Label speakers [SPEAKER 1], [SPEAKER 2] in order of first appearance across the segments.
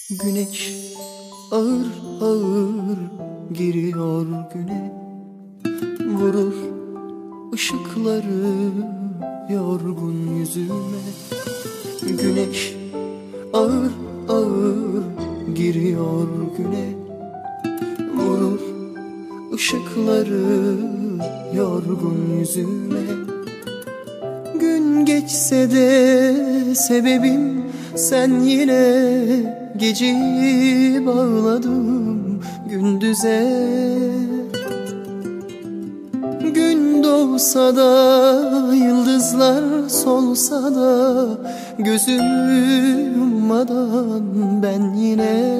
[SPEAKER 1] Güneş ağır ağır giriyor güne, vurur ışıkları yorgun yüzüme. Güneş ağır ağır giriyor güne, vurur ışıkları yorgun yüzüme. Gün geçse de sebebim sen, yine geceyi bağladım gündüze. Gün doğsa da yıldızlar solsa da gözümü yummadan ben yine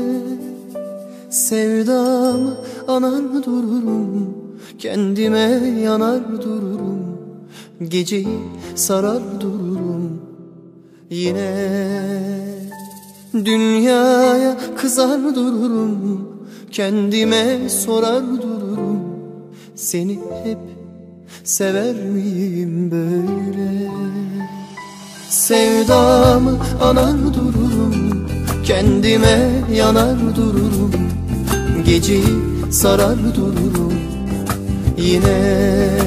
[SPEAKER 1] sevdamı anar dururum, kendime yanar dururum, geceyi sarar dururum yine. Dünyaya kızar dururum, kendime sorar dururum, seni hep sever miyim böyle? Sevdamı anar dururum, kendime yanar dururum, geceyi sarar dururum yine.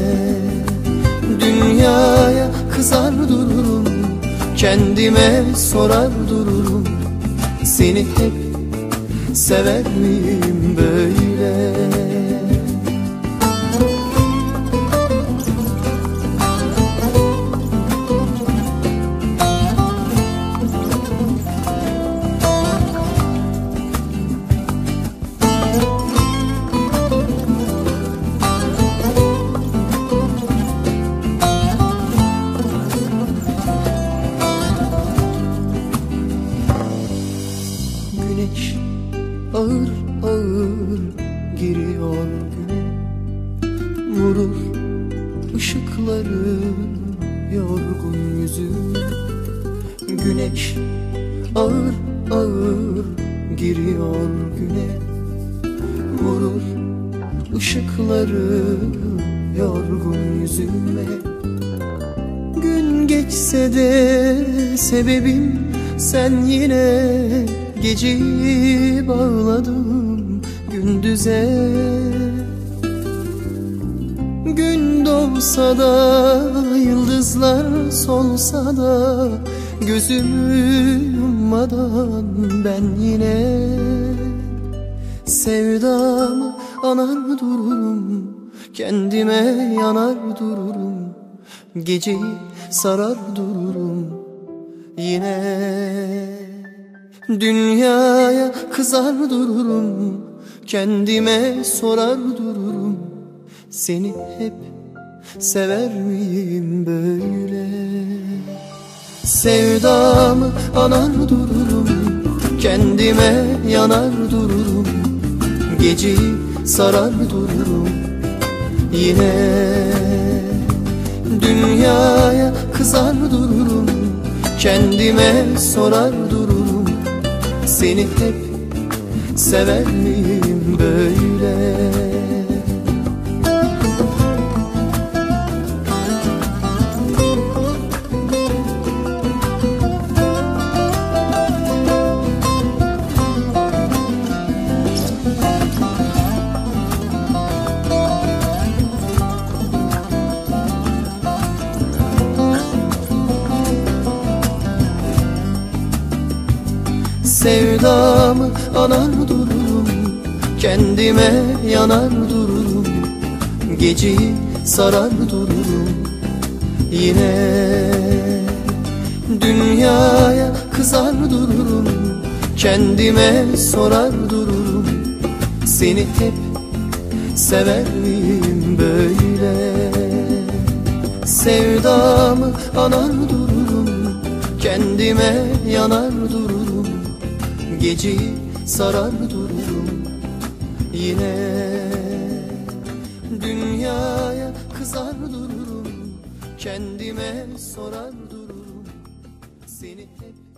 [SPEAKER 1] Dünyaya kızar dururum, kendime sorar dururum, seni hep sever miyim böyle? Güneş ağır ağır giriyor güne, vurur ışıkları yorgun yüzüme. Güneş ağır ağır giriyor güne, vurur ışıkları yorgun yüzüme. Gün geçse de sebebim sen, yine geceyi bağladım gündüze. Gün doğsa da yıldızlar solsa da gözümü yummadan ben yine sevdamı anar dururum, kendime yanar dururum, geceyi sarar dururum yine. Dünyaya kızar dururum, kendime sorar dururum, seni hep sever miyim böyle? Sevdamı anar dururum, kendime yanar dururum, geceyi sarar dururum yine. Dünyaya kızar dururum, kendime sorar dururum, seni hep sever miyim böyle? Sevdamı anar dururum, kendime yanar dururum, geceyi sarar dururum yine. Dünyaya kızar dururum, kendime sorar dururum, seni hep sever miyim böyle? Sevdamı anar dururum, kendime yanar dururum, geceyi sarar dururum yine. Dünyaya kızar dururum, kendime sorar dururum, seni hep